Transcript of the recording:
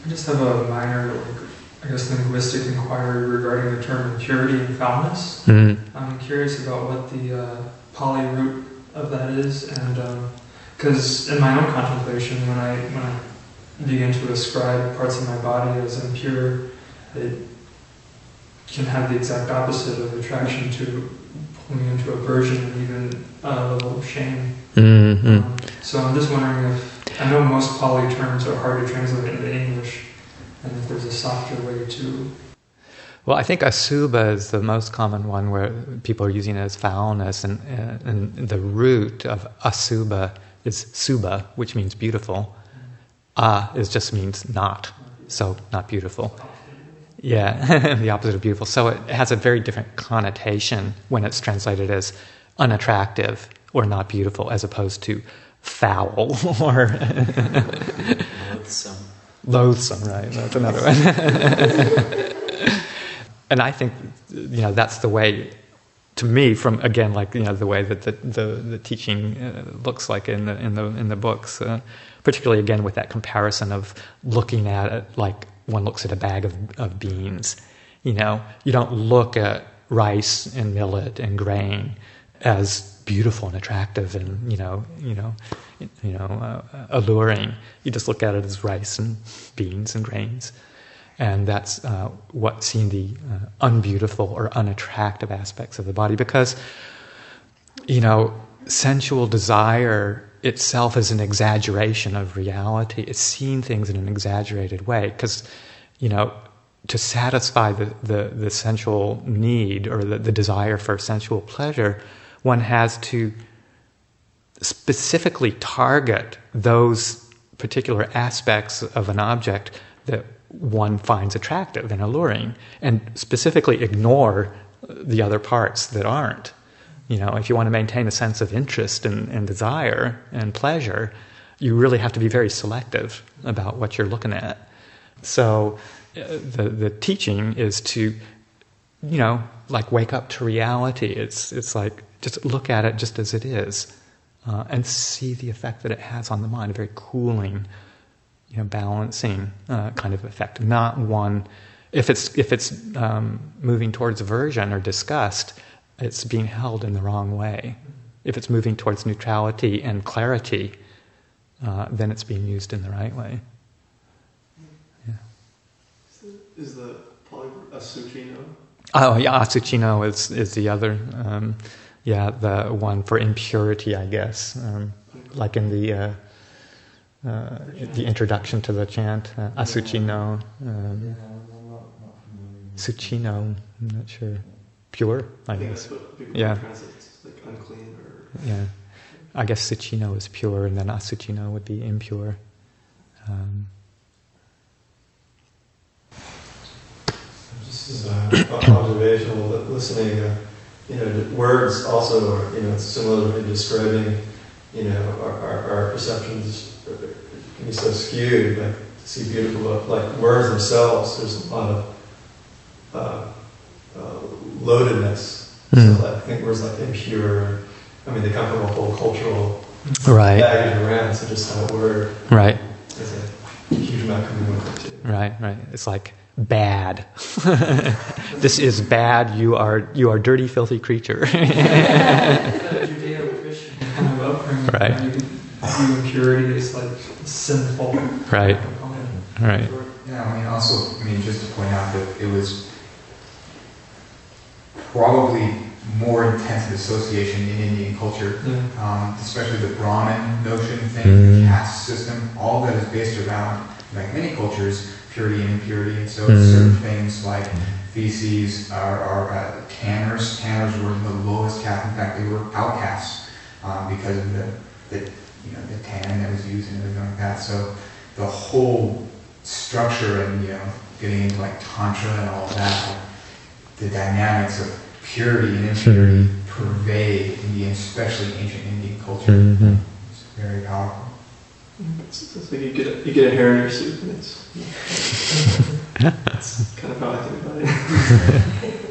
I just have a minor, I guess, linguistic inquiry regarding the term impurity and foulness. Mm-hmm. I'm curious about what the Pali root of that is, and because in my own contemplation, when I begin to ascribe parts of my body as impure, it can have the exact opposite of attraction to pull me into aversion and even a level of shame. Mm-hmm. So I'm just wondering if, I know most Pali terms are hard to translate into English, and if there's a softer way to... Well, I think asubha is the most common one where people are using it as foulness, and the root of asubha is subha, which means beautiful. Just means not, so not beautiful. Yeah, the opposite of beautiful. So it has a very different connotation when it's translated as unattractive or not beautiful, as opposed to foul or loathsome. Loathsome, right? That's another one. And I think, that's the way, to me, from again, the way that the teaching looks like in the books, particularly again with that comparison of looking at it like one looks at a bag of beans. You don't look at rice and millet and grain as beautiful and attractive and alluring. You just look at it as rice and beans and grains. And that's what's seeing the unbeautiful or unattractive aspects of the body. Because, sensual desire itself is an exaggeration of reality. It's seeing things in an exaggerated way. Because, to satisfy the sensual need or the desire for sensual pleasure, one has to specifically target those particular aspects of an object that one finds attractive and alluring, and specifically ignore the other parts that aren't. If you want to maintain a sense of interest and desire and pleasure, you really have to be very selective about what you're looking at. So the teaching is to, wake up to reality. It's like, just look at it just as it is, and see the effect that it has on the mind, a very cooling, balancing kind of effect. Not one, if it's moving towards aversion or disgust, it's being held in the wrong way. If it's moving towards neutrality and clarity, then it's being used in the right way. Yeah. Is the Pali asuchino? Oh yeah, asuchino is the other. The one for impurity, I guess. Like in the introduction to the chant, asuchino. Suchino, I'm not sure. Pure, I guess. Yeah. Like unclean or... Yeah. I guess suchino is pure, and then asuchino would be impure. Just as observational listening, words also are, it's similar in describing, our perceptions can be so skewed, like to see beautiful, like words themselves, there's a lot of loadedness. Mm. So I think words like impure, they come from a whole cultural baggage around, so just have a word. Right. There's a huge amount coming with it too. Right. It's like bad. This is bad. You are dirty, filthy creature. Judeo-Christian kind of upbringing. Right. You view impurity as like sinful. Right. Right. Yeah, just to point out that it was probably more intense association in Indian culture, especially the Brahmin notion thing, the caste system. All that is based around, like many cultures, purity and impurity. And so certain things like feces are tanners. Tanners were the lowest caste. In fact, they were outcasts because of the tannin that was used and everything like that. So the whole structure and getting into like tantra and all of that, the dynamics of purity and impurity pervade Indian, especially ancient Indian culture. Mm-hmm. It's very powerful. It's like you get a hair in your soup, and it's kind of how I think about it.